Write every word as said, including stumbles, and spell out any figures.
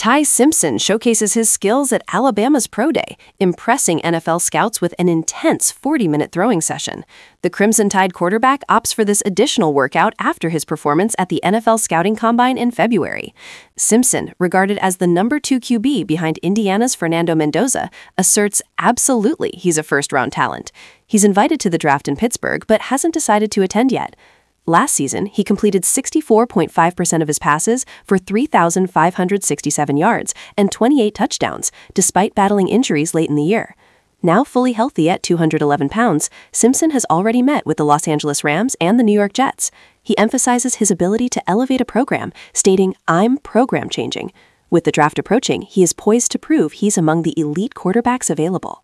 Ty Simpson showcases his skills at Alabama's Pro Day, impressing N F L scouts with an intense forty-minute throwing session. The Crimson Tide quarterback opts for this additional workout after his performance at the N F L Scouting Combine in February. Simpson, regarded as the number two Q B behind Indiana's Fernando Mendoza, asserts absolutely he's a first-round talent. He's invited to the draft in Pittsburgh, but hasn't decided to attend yet. Last season, he completed sixty-four point five percent of his passes for three thousand five hundred sixty-seven yards and twenty-eight touchdowns, despite battling injuries late in the year. Now fully healthy at two hundred eleven pounds, Simpson has already met with the Los Angeles Rams and the New York Jets. He emphasizes his ability to elevate a program, stating, "I'm program changing." With the draft approaching, he is poised to prove he's among the elite quarterbacks available.